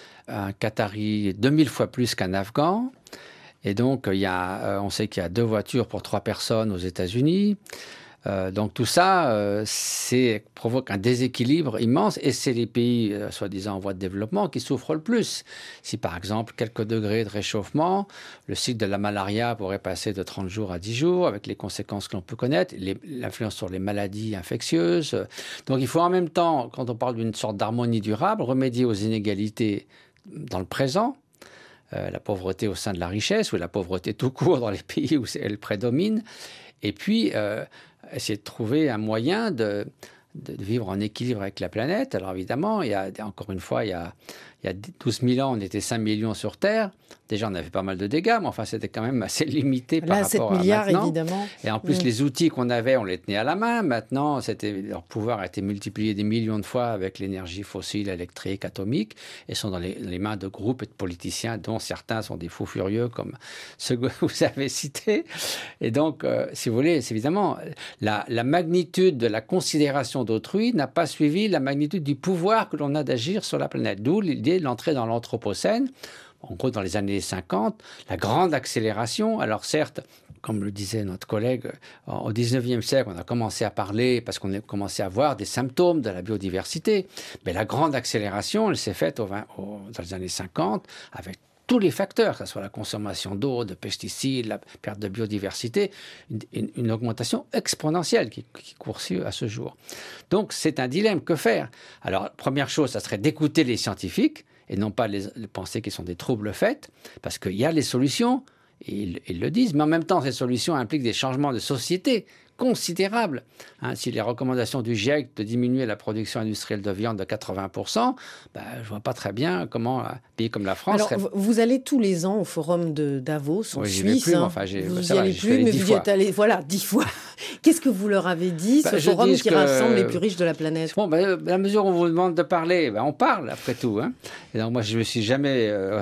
un Qatari deux mille fois plus qu'un Afghan. Et donc, il y a, euh, on sait qu'il y a deux voitures pour trois personnes aux États-Unis. Euh, donc tout ça, euh, c'est, provoque un déséquilibre immense et c'est les pays, euh, soi-disant en voie de développement, qui souffrent le plus. Si par exemple, quelques degrés de réchauffement, le cycle de la malaria pourrait passer de trente jours à dix jours, avec les conséquences que l'on peut connaître, les, l'influence sur les maladies infectieuses. Donc il faut en même temps, quand on parle d'une sorte d'harmonie durable, remédier aux inégalités dans le présent, euh, la pauvreté au sein de la richesse, ou la pauvreté tout court dans les pays où elle prédomine, et puis... Euh, essayer de trouver un moyen de, de vivre en équilibre avec la planète. Alors évidemment, il y a, encore une fois, il y a, il y a douze mille ans, on était cinq millions sur Terre. Déjà, on avait pas mal de dégâts, mais enfin, c'était quand même assez limité par Là, rapport sept milliards, à maintenant. Évidemment. Et en plus, mmh. les outils qu'on avait, on les tenait à la main. Maintenant, c'était, leur pouvoir a été multiplié des millions de fois avec l'énergie fossile, électrique, atomique, et sont dans les, les mains de groupes et de politiciens, dont certains sont des fous furieux, comme ceux que vous avez cités. Et donc, euh, si vous voulez, c'est évidemment, la, la magnitude de la considération d'autrui n'a pas suivi la magnitude du pouvoir que l'on a d'agir sur la planète. D'où l'idée de l'entrée dans l'Anthropocène. En gros, dans les années cinquante, la grande accélération. Alors certes, comme le disait notre collègue, au dix-neuvième siècle, on a commencé à parler, parce qu'on a commencé à voir des symptômes de la biodiversité. Mais la grande accélération, elle s'est faite au vingt, au, dans les années cinquante, avec tous les facteurs, que ce soit la consommation d'eau, de pesticides, la perte de biodiversité, une, une augmentation exponentielle qui, qui poursuit à ce jour. Donc c'est un dilemme, que faire? Alors première chose, ça serait d'écouter les scientifiques, et non pas les, les penser qu'ils sont des troubles faits, parce qu'il y a les solutions, et ils, ils le disent, mais en même temps, ces solutions impliquent des changements de société considérables. Hein, si les recommandations du GIEC de diminuer la production industrielle de viande de quatre-vingts pour cent, ben, je ne vois pas très bien comment un pays comme la France... Alors, serait... vous allez tous les ans au forum de Davos, en oui, Suisse. Plus, hein. enfin, j'ai, vous n'y allez plus, mais vous y êtes allé, voilà, dix fois. Qu'est-ce que vous leur avez dit, bah, ce forum qui que... rassemble les plus riches de la planète? Bon, ben, à la mesure où on vous demande de parler, ben, on parle, après tout. Hein. Et donc, moi, je ne me suis jamais euh,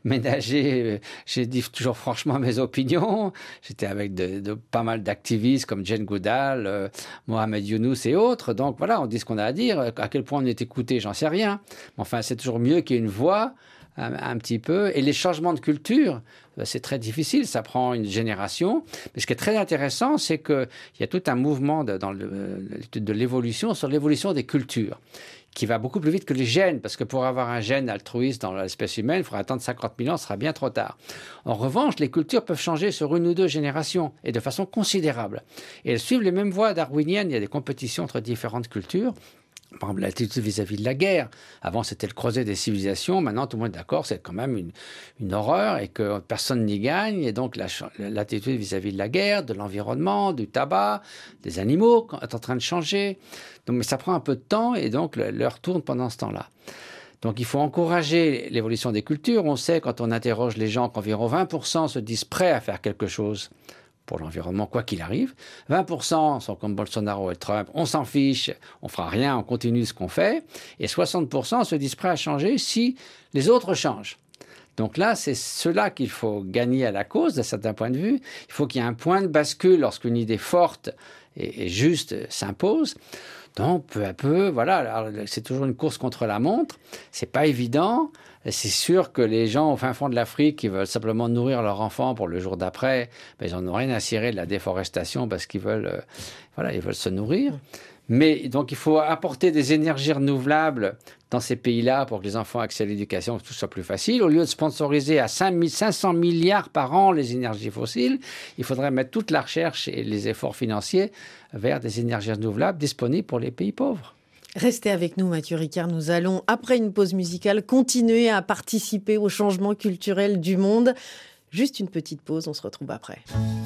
ménagé. J'ai dit toujours franchement mes opinions. J'étais avec de, de, pas mal d'activistes comme Jane Goodall, euh, Mohamed Younous et autres. Donc, voilà, on dit ce qu'on a à dire. À quel point on est écouté, j'en sais rien. Mais enfin, c'est toujours mieux qu'il y ait une voix, un, un petit peu. Et les changements de culture, c'est très difficile, ça prend une génération. Mais ce qui est très intéressant, c'est qu'il y a tout un mouvement de, dans le, l'étude de l'évolution sur l'évolution des cultures, qui va beaucoup plus vite que les gènes, parce que pour avoir un gène altruiste dans l'espèce humaine, il faudra attendre cinquante mille ans, ce sera bien trop tard. En revanche, les cultures peuvent changer sur une ou deux générations, et de façon considérable. Et elles suivent les mêmes voies darwiniennes. Il y a des compétitions entre différentes cultures. Par exemple, l'attitude vis-à-vis de la guerre. Avant, c'était le creuset des civilisations. Maintenant, tout le monde est d'accord, c'est quand même une, une horreur et que personne n'y gagne. Et donc, la, l'attitude vis-à-vis de la guerre, de l'environnement, du tabac, des animaux est en train de changer. Donc, mais ça prend un peu de temps et donc l'heure tourne pendant ce temps-là. Donc, il faut encourager l'évolution des cultures. On sait, quand on interroge les gens, qu'environ vingt pour cent se disent prêts à faire quelque chose pour l'environnement, quoi qu'il arrive. vingt pour cent sont comme Bolsonaro et Trump, on s'en fiche, on fera rien, on continue ce qu'on fait. Et soixante pour cent se disent prêts à changer si les autres changent. Donc là, c'est cela qu'il faut gagner à la cause, d'un certain point de vue. Il faut qu'il y ait un point de bascule lorsqu'une idée forte et, et juste s'impose. Donc, peu à peu, voilà, alors, c'est toujours une course contre la montre. C'est pas évident. C'est sûr que les gens au fin fond de l'Afrique qui veulent simplement nourrir leurs enfants pour le jour d'après, ben, ils n'en ont rien à cirer de la déforestation parce qu'ils veulent, euh, voilà, ils veulent se nourrir. Mais donc, il faut apporter des énergies renouvelables dans ces pays-là pour que les enfants accèdent à l'éducation, que tout soit plus facile. Au lieu de sponsoriser à cinq cents milliards par an les énergies fossiles, il faudrait mettre toute la recherche et les efforts financiers vers des énergies renouvelables disponibles pour les pays pauvres. Restez avec nous, Mathieu Ricard. Nous allons, après une pause musicale, continuer à participer au changement culturel du monde. Juste une petite pause, on se retrouve après.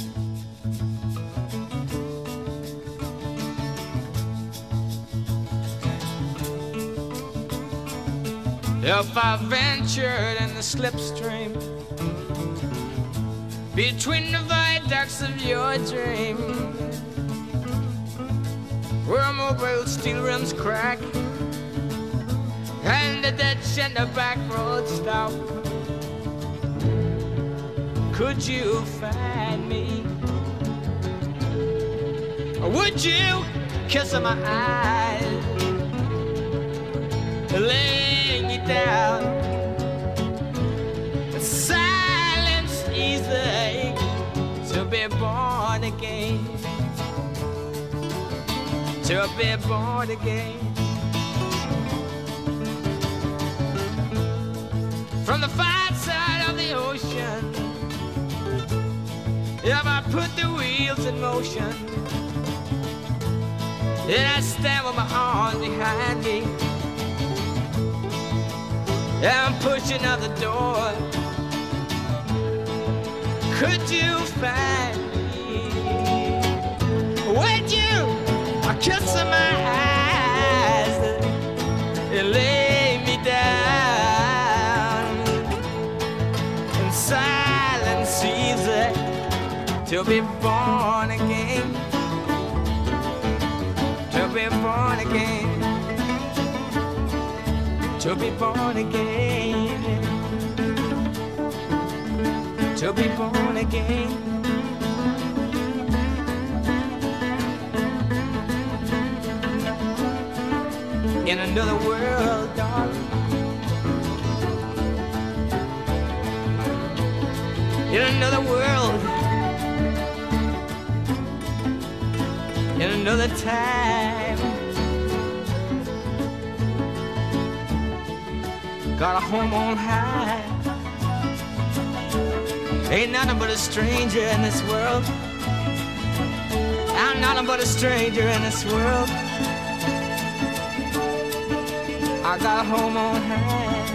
If I ventured in the slipstream between the viaducts of your dream, where mobile steel rims crack and the ditch and the back road stop. Could you find me? Or would you kiss my eyes, lay me down? Silence easy to be born again, to be born again. From the far side of the ocean, if I put the wheels in motion, and I stand with my arms behind me, and I'm pushing out the door, could you find me? Would you kiss my eyes and lay me down in silence easy to be born again, to be born again, to be born again, to be born again. In another world, darling, in another world, in another time, got a home on high, ain't nothing but a stranger in this world, I'm nothing but a stranger in this world. I got a home on high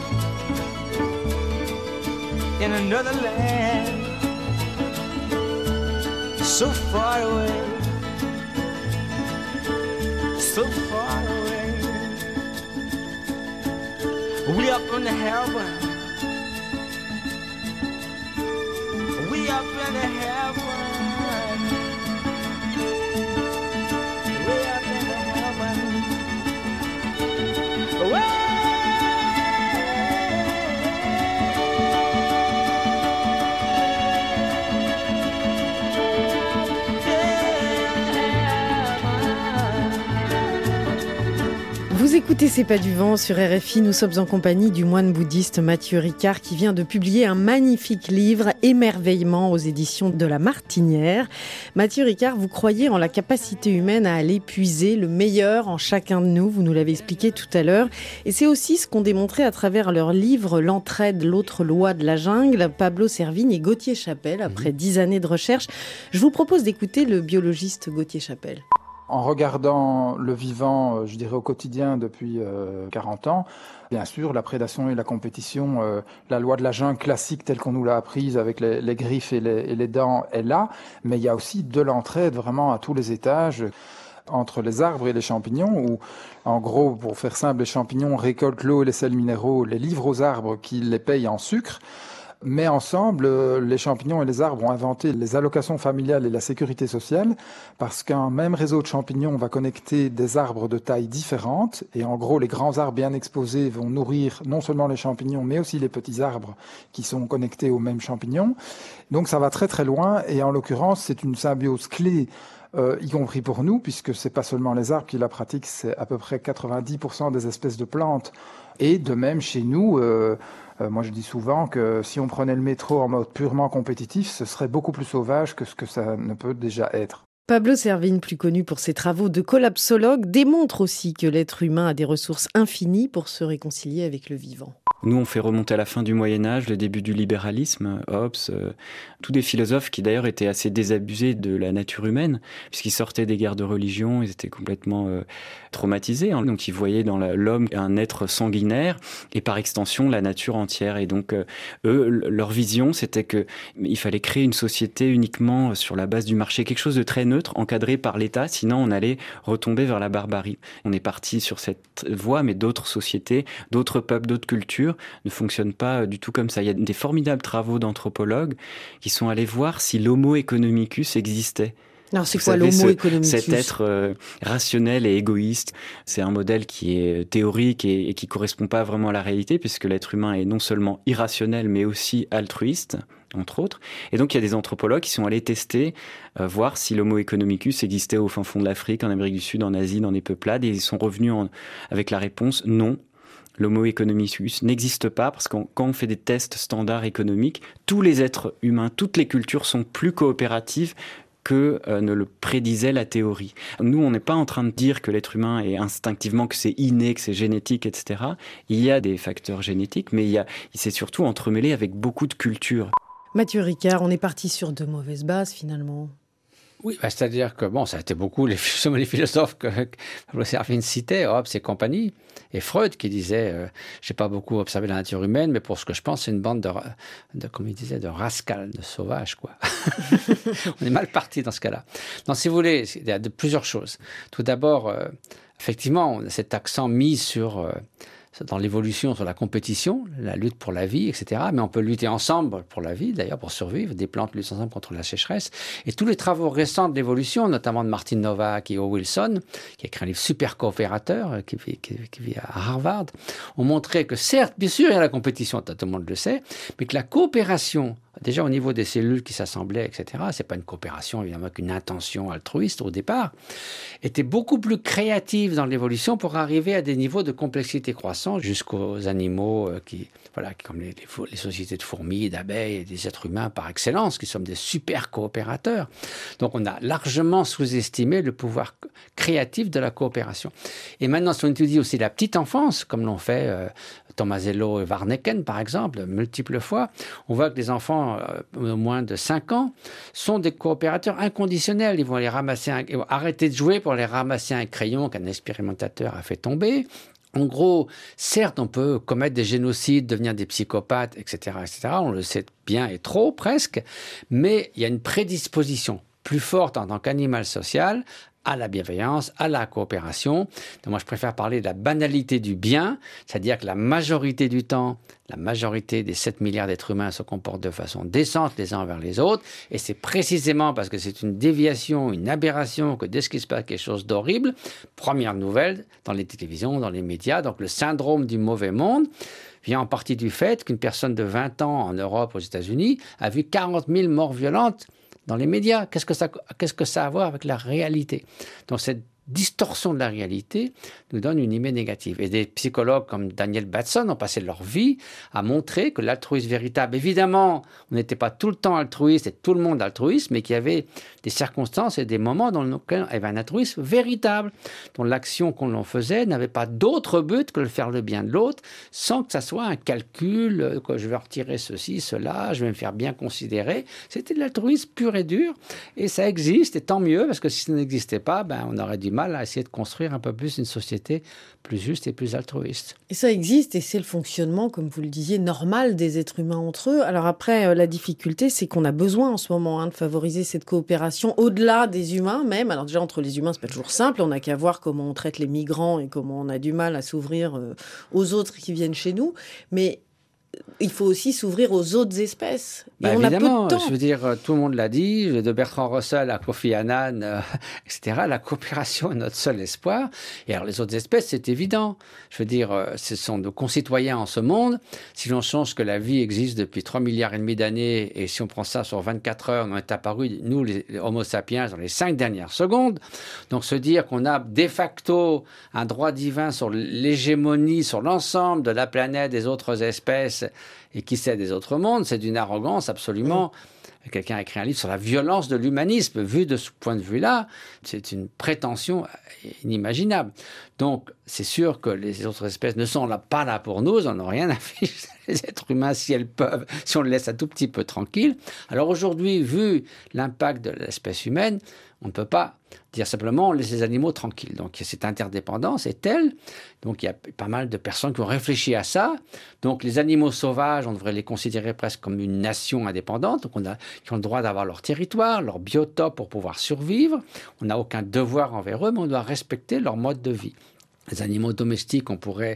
in another land, so far away, so far away. We up in the heaven, we up in the heaven, we up in the heaven. Vous écoutez C'est pas du vent sur R F I, nous sommes en compagnie du moine bouddhiste Mathieu Ricard qui vient de publier un magnifique livre, Émerveillement, aux éditions de La Martinière. Mathieu Ricard, vous croyez en la capacité humaine à aller puiser le meilleur en chacun de nous, vous nous l'avez expliqué tout à l'heure, et c'est aussi ce qu'ont démontré à travers leur livre L'entraide, l'autre loi de la jungle, Pablo Servigne et Gauthier Chapelle, après dix années de recherche. Je vous propose d'écouter le biologiste Gauthier Chapelle. En regardant le vivant, je dirais au quotidien depuis euh, quarante ans, bien sûr, la prédation et la compétition, euh, la loi de la jungle classique telle qu'on nous l'a apprise avec les, les griffes et les, et les dents est là, mais il y a aussi de l'entraide vraiment à tous les étages entre les arbres et les champignons, où en gros, pour faire simple, les champignons récoltent l'eau et les sels minéraux, les livrent aux arbres qui les payent en sucre. Mais ensemble, les champignons et les arbres ont inventé les allocations familiales et la sécurité sociale parce qu'un même réseau de champignons va connecter des arbres de tailles différentes et en gros, les grands arbres bien exposés vont nourrir non seulement les champignons mais aussi les petits arbres qui sont connectés aux mêmes champignons. Donc ça va très très loin et en l'occurrence, c'est une symbiose clé Euh, y compris pour nous, puisque c'est pas seulement les arbres qui la pratiquent, c'est à peu près quatre-vingt-dix pour cent des espèces de plantes. Et de même chez nous, euh, euh, moi je dis souvent que si on prenait le métro en mode purement compétitif, ce serait beaucoup plus sauvage que ce que ça ne peut déjà être. Pablo Servigne, plus connu pour ses travaux de collapsologue, démontre aussi que l'être humain a des ressources infinies pour se réconcilier avec le vivant. Nous, on fait remonter à la fin du Moyen-Âge, le début du libéralisme, Hobbes, euh, tous des philosophes qui d'ailleurs étaient assez désabusés de la nature humaine, puisqu'ils sortaient des guerres de religion, ils étaient complètement euh, traumatisés, hein, donc ils voyaient dans la, l'homme un être sanguinaire, et par extension la nature entière. Et donc euh, eux, leur vision, c'était que il fallait créer une société uniquement sur la base du marché, quelque chose de très neutre, encadré par l'État, sinon on allait retomber vers la barbarie. On est parti sur cette voie, mais d'autres sociétés, d'autres peuples, d'autres cultures ne fonctionne pas du tout comme ça. Il y a des formidables travaux d'anthropologues qui sont allés voir si l'Homo economicus existait. Non, c'est Vous quoi savez, l'homo ce- economicus? Cet être euh, rationnel et égoïste, c'est un modèle qui est théorique et, et qui correspond pas vraiment à la réalité, puisque l'être humain est non seulement irrationnel, mais aussi altruiste, entre autres. Et donc, il y a des anthropologues qui sont allés tester, euh, voir si l'homo economicus existait au fin fond de l'Afrique, en Amérique du Sud, en Asie, dans des peuplades, et ils sont revenus en- avec la réponse non. L'homo economicus n'existe pas parce que quand on fait des tests standards économiques, tous les êtres humains, toutes les cultures sont plus coopératives que euh, ne le prédisait la théorie. Nous, on n'est pas en train de dire que l'être humain est instinctivement, que c'est inné, que c'est génétique, et cetera. Il y a des facteurs génétiques, mais il, y a, il s'est surtout entremêlé avec beaucoup de cultures. Mathieu Ricard, on est parti sur de mauvaises bases finalement. Oui, bah, c'est-à-dire que bon, ça a été beaucoup les, justement, les philosophes que, que Pablo Servigne citait, Hobbes et compagnie, et Freud qui disait euh, j'ai pas beaucoup observé la nature humaine, mais pour ce que je pense, c'est une bande de, de comme il disait, de rascals, de sauvages, quoi. On est mal parti dans ce cas-là. Donc, si vous voulez, il y a de, plusieurs choses. Tout d'abord, euh, effectivement, on a cet accent mis sur euh, dans l'évolution, sur la compétition, la lutte pour la vie, et cetera. Mais on peut lutter ensemble pour la vie, d'ailleurs, pour survivre. Des plantes luttent ensemble contre la sécheresse. Et tous les travaux récents de l'évolution, notamment de Martin Nowak et O. Wilson, qui a écrit un livre super coopérateur, qui vit, qui, qui vit à Harvard, ont montré que certes, bien sûr, il y a la compétition, tout le monde le sait, mais que la coopération, déjà au niveau des cellules qui s'assemblaient, et cetera, c'est pas une coopération, évidemment, qu'une intention altruiste au départ, était beaucoup plus créative dans l'évolution pour arriver à des niveaux de complexité croissante jusqu'aux animaux euh, qui, voilà, comme les, les, les sociétés de fourmis, d'abeilles et des êtres humains par excellence, qui sommes des super coopérateurs. Donc on a largement sous-estimé le pouvoir créatif de la coopération. Et maintenant, si on étudie aussi la petite enfance, comme l'ont fait euh, Tomasello et Warneken, par exemple, multiples fois, on voit que les enfants euh, de moins de cinq ans sont des coopérateurs inconditionnels. Ils vont aller ramasser un, ils vont arrêter de jouer pour aller ramasser un crayon qu'un expérimentateur a fait tomber. En gros, certes, on peut commettre des génocides, devenir des psychopathes, et cetera, et cetera. On le sait bien et trop, presque. Mais il y a une prédisposition plus forte en tant qu'animal social à la bienveillance, à la coopération. Donc moi, je préfère parler de la banalité du bien, c'est-à-dire que la majorité du temps, la majorité des sept milliards d'êtres humains se comportent de façon décente les uns envers les autres, et c'est précisément parce que c'est une déviation, une aberration, que dès qu'il se passe quelque chose d'horrible, première nouvelle dans les télévisions, dans les médias, donc le syndrome du mauvais monde vient en partie du fait qu'une personne de vingt ans en Europe, aux États-Unis, a vu quarante mille morts violentes dans les médias. Qu'est-ce que ça, qu'est-ce que ça a à voir avec la réalité? Donc cette distorsion de la réalité nous donne une image négative. Et des psychologues comme Daniel Batson ont passé leur vie à montrer que l'altruisme véritable, évidemment, on n'était pas tout le temps altruiste et tout le monde altruiste, mais qu'il y avait des circonstances et des moments dans lesquels il y avait un altruisme véritable, dont l'action qu'on en faisait n'avait pas d'autre but que de faire le bien de l'autre, sans que ça soit un calcul, que je vais retirer ceci, cela, je vais me faire bien considérer. C'était de l'altruisme pur et dur, et ça existe, et tant mieux, parce que si ça n'existait pas, ben, on aurait du mal à essayer de construire un peu plus une société plus juste et plus altruiste. Et ça existe, et c'est le fonctionnement, comme vous le disiez, normal des êtres humains entre eux. Alors après, euh, la difficulté, c'est qu'on a besoin en ce moment hein, de favoriser cette coopération au-delà des humains même. Alors déjà, entre les humains, c'est pas toujours simple. On n'a qu'à voir comment on traite les migrants et comment on a du mal à s'ouvrir euh, aux autres qui viennent chez nous. Mais il faut aussi s'ouvrir aux autres espèces. Et bah on évidemment, a peu de temps. Je veux dire, tout le monde l'a dit, de Bertrand Russell à Kofi Annan, euh, et cetera. La coopération est notre seul espoir. Et alors, les autres espèces, c'est évident. Je veux dire, euh, ce sont nos concitoyens en ce monde. Si l'on change que la vie existe depuis trois milliards et demi d'années, et si on prend ça sur vingt-quatre heures, on est apparu, nous, les Homo sapiens, dans les cinq dernières secondes. Donc, se dire qu'on a de facto un droit divin sur l'hégémonie, sur l'ensemble de la planète des autres espèces, et qui sait des autres mondes, c'est d'une arrogance absolument. Mmh. Quelqu'un a écrit un livre sur la violence de l'humanisme. Vu de ce point de vue-là, c'est une prétention inimaginable. Donc, c'est sûr que les autres espèces ne sont là, pas là pour nous, on n'a rien à faire. Les êtres humains, si elles peuvent, si on le laisse un tout petit peu tranquille. Alors aujourd'hui, vu l'impact de l'espèce humaine, on ne peut pas dire simplement on laisse les animaux tranquilles. Donc cette interdépendance est telle. Donc il y a pas mal de personnes qui ont réfléchi à ça. Donc les animaux sauvages, on devrait les considérer presque comme une nation indépendante. Donc on a, qui ont le droit d'avoir leur territoire, leur biotope pour pouvoir survivre. On n'a aucun devoir envers eux, mais on doit respecter leur mode de vie. Les animaux domestiques, on pourrait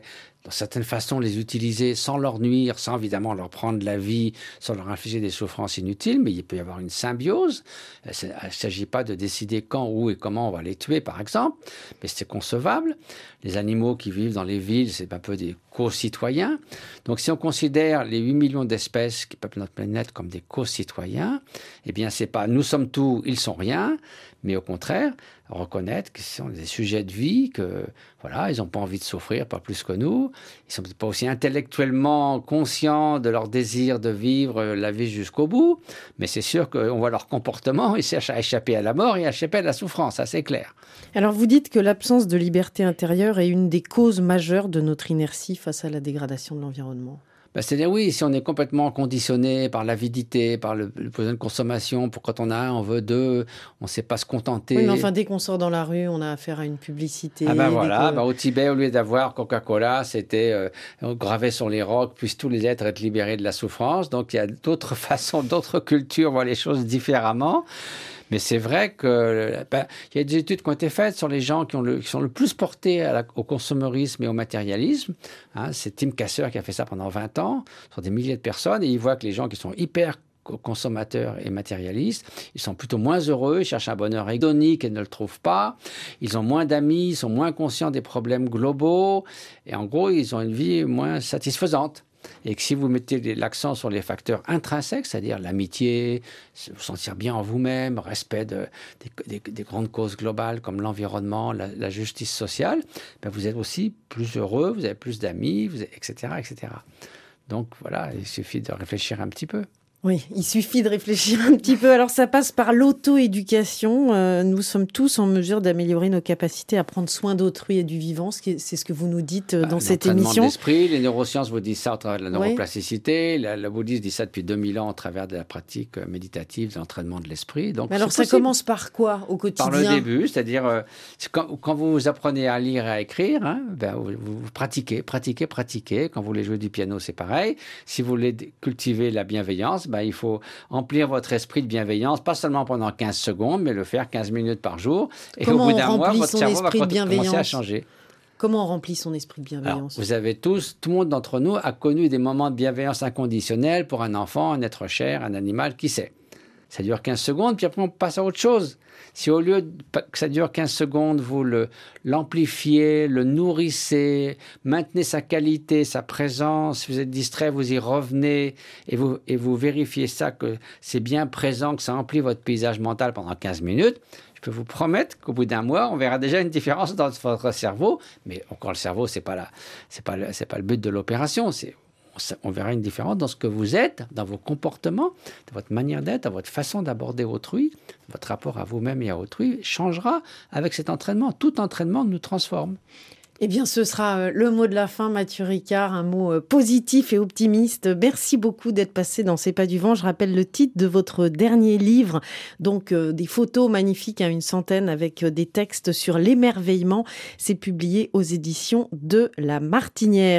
d'une certaine façon, les utiliser sans leur nuire, sans évidemment leur prendre la vie, sans leur infliger des souffrances inutiles, mais il peut y avoir une symbiose. Il ne s'agit pas de décider quand, où et comment on va les tuer, par exemple, mais c'est concevable. Les animaux qui vivent dans les villes, c'est un peu des co-citoyens. Donc, si on considère les huit millions d'espèces qui peuplent notre planète comme des co-citoyens, eh bien, c'est pas nous sommes tout, ils sont rien, mais au contraire, reconnaître qu'ils sont des sujets de vie, que voilà, ils n'ont pas envie de souffrir, pas plus que nous. Ils sont peut-être pas aussi intellectuellement conscients de leur désir de vivre la vie jusqu'au bout, mais c'est sûr qu'on voit leur comportement, ils cherchent à échapper à la mort et à échapper à la souffrance, ça c'est clair. Alors vous dites que l'absence de liberté intérieure est une des causes majeures de notre inertie face à la dégradation de l'environnement. Ben, c'est-à-dire, oui, si on est complètement conditionné par l'avidité, par le, le besoin de consommation, pour quand on a un, on veut deux, on ne sait pas se contenter. Oui, mais enfin, dès qu'on sort dans la rue, on a affaire à une publicité. Ah ben voilà, que... ben, au Tibet, au lieu d'avoir Coca-Cola, c'était euh, gravé sur les rocs, puissent tous les êtres être libérés de la souffrance. Donc, il y a d'autres façons, d'autres cultures voient les choses différemment. Mais c'est vrai que ben, il y a des études qui ont été faites sur les gens qui, ont le, qui sont le plus portés à la, au consommérisme et au matérialisme. Hein, c'est Tim Kasser qui a fait ça pendant vingt ans, sur des milliers de personnes, et il voit que les gens qui sont hyper consommateurs et matérialistes, ils sont plutôt moins heureux, ils cherchent un bonheur hédonique et ne le trouvent pas, ils ont moins d'amis, ils sont moins conscients des problèmes globaux, et en gros, ils ont une vie moins satisfaisante. Et que si vous mettez l'accent sur les facteurs intrinsèques, c'est-à-dire l'amitié, vous sentir bien en vous-même, respect de, des, des, des grandes causes globales comme l'environnement, la, la justice sociale, ben vous êtes aussi plus heureux, vous avez plus d'amis, vous êtes, et cetera, et cetera. Donc voilà, il suffit de réfléchir un petit peu. Oui, il suffit de réfléchir un petit peu. Alors ça passe par l'auto-éducation. Euh, nous sommes tous en mesure d'améliorer nos capacités à prendre soin d'autrui et du vivant. C'est ce que vous nous dites dans bah, cette émission. L'entraînement de l'esprit, les neurosciences vous disent ça au travers de la neuroplasticité. Oui. La, le bouddhisme dit ça depuis deux mille ans au travers de la pratique méditative, de l'entraînement de l'esprit. Donc, alors ça possible. Commence par quoi au quotidien? Par le début, c'est-à-dire euh, quand, quand vous apprenez à lire et à écrire, hein, ben, vous, vous pratiquez, pratiquez, pratiquez. Quand vous voulez jouer du piano, c'est pareil. Si vous voulez cultiver la bienveillance, ben, il faut emplir votre esprit de bienveillance, pas seulement pendant quinze secondes, mais le faire quinze minutes par jour. Et Comment au bout d'un mois, votre cerveau va commencer à changer. Comment on remplit son esprit de bienveillance? Alors, vous avez tous, tout le monde d'entre nous a connu des moments de bienveillance inconditionnelle pour un enfant, un être cher, un animal, qui sait. Ça dure quinze secondes, puis après on passe à autre chose. Si au lieu que ça dure quinze secondes, vous le, l'amplifiez, le nourrissez, maintenez sa qualité, sa présence, si vous êtes distrait, vous y revenez et vous, et vous vérifiez ça, que c'est bien présent, que ça emplit votre paysage mental pendant quinze minutes, je peux vous promettre qu'au bout d'un mois, on verra déjà une différence dans votre cerveau. Mais encore, le cerveau, ce n'est pas, la, c'est pas, le, c'est pas le but de l'opération, c'est... On verra une différence dans ce que vous êtes, dans vos comportements, dans votre manière d'être, dans votre façon d'aborder autrui. Votre rapport à vous-même et à autrui changera avec cet entraînement. Tout entraînement nous transforme. Eh bien, ce sera le mot de la fin, Mathieu Ricard, un mot positif et optimiste. Merci beaucoup d'être passé dans C'est pas du vent. Je rappelle le titre de votre dernier livre, donc euh, des photos magnifiques, hein, une centaine, avec des textes sur l'émerveillement. C'est publié aux éditions de La Martinière.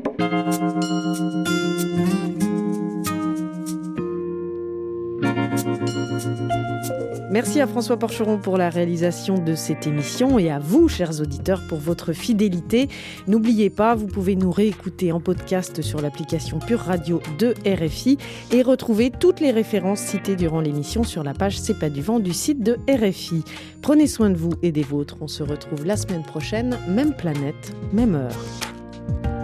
Merci à François Porcheron pour la réalisation de cette émission et à vous, chers auditeurs, pour votre fidélité. N'oubliez pas, vous pouvez nous réécouter en podcast sur l'application Pure Radio de R F I et retrouver toutes les références citées durant l'émission sur la page C'est pas du vent du site de R F I. Prenez soin de vous et des vôtres. On se retrouve la semaine prochaine, même planète, même heure.